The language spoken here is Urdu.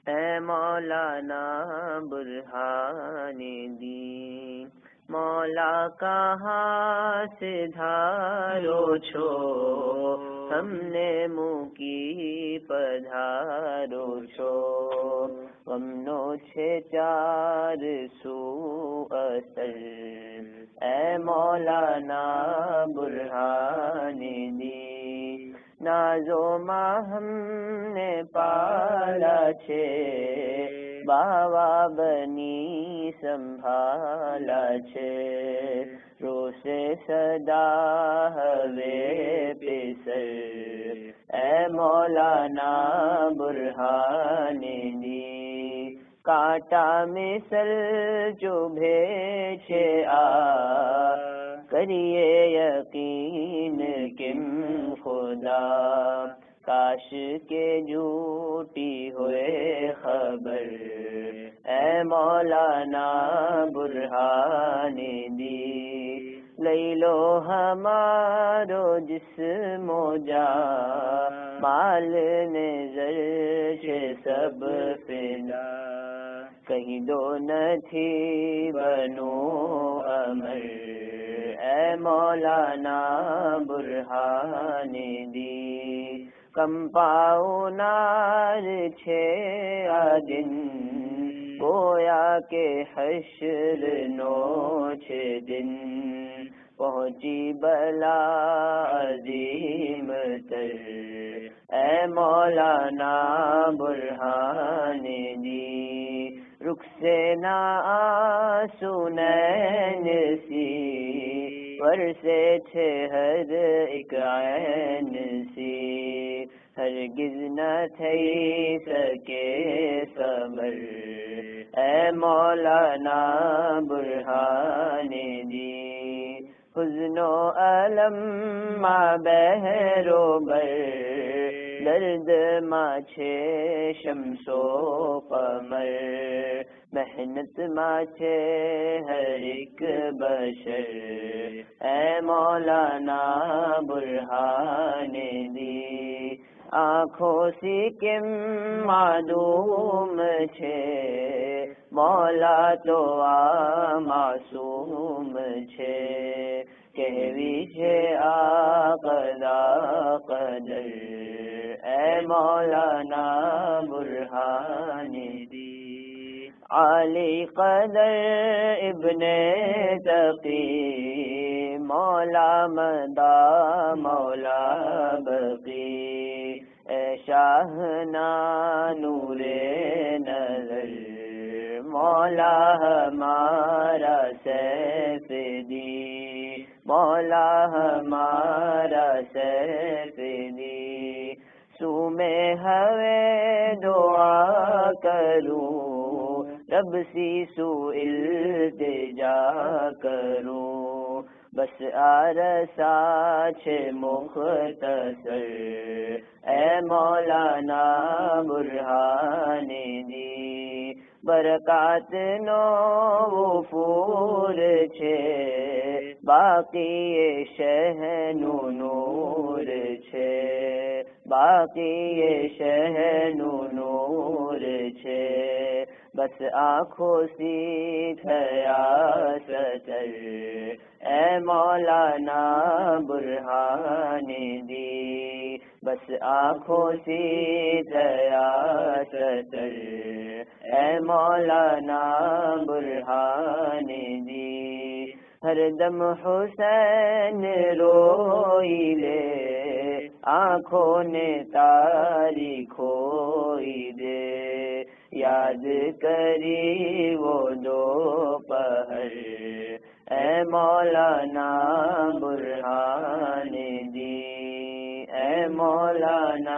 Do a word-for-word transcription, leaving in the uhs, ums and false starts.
اے مولانا برہان دین، مولا کہاں سے دھارو چھو، ہم نے منہ کی پدھارو چھو، غمنو چھے چار سو اثر، اے مولانا برہان دین، نازو ماں ہم نے پالا چھے، باوا بنی سنبھالا چھے، رو سے صدا ہوے پیسر، اے مولانا برہان دین، کانٹا مثل چبھے چھے آ، کریے یقین کم خدا، کاش کے جھوٹی ہوئے خبر، اے مولانا برہان دین، لے لو ہمارو جسم و جان، مال نے زر چھے سب فنا، کہیں دو نہ تھی بنو امر، اے مولانا برہان دین، کم پاؤ نار چھے آدن، گویا کہ حشر نو چھے دن، پہنچی بلا عظیم تر، اے مولانا برہان دین، رخ سے نہ آنسو نین سی، برسے تھے ہر ایک عین سی، ہرگز نہ تھئی سکے صبر، اے مولانا برہان دین، حزن و علم ماں بہر و بر، درد ماں چھے شمس و قمر، محنت ماں چھے ہر ایک بشر، اے مولانا برہان دین، آنکھوں سی کم معدوم چھے، مولا تو آ معصوم چھے، کہوی چھے آقا قدر، اے مولانا برہان دین، عالی قدر ابن تقی، مولا مدا مولا بقی، اے شاہ نور نظر، مولا ہمارا سیف دی، مولا ہمارا سیف دی، سو میں ہوے دعا کروں، رب سی سو التجا کروں، بس آرسا چھے مختصر، اے مولانا برہان دین، برکات نو وفور چھے، باقی شہنو نور چھے، باقی شہنو نور چھے، بس آنکھوں سی تھیا ستر، اے مولانا برہان دین، بس آنکھوں سی تھیا ستر، اے مولانا برہان دین، ہر دم حسین روئی لے، آنکھوں نے تاری کھوئی دے، یاد کری وہ دوپہر، اے مولانا برہان دین، اے مولانا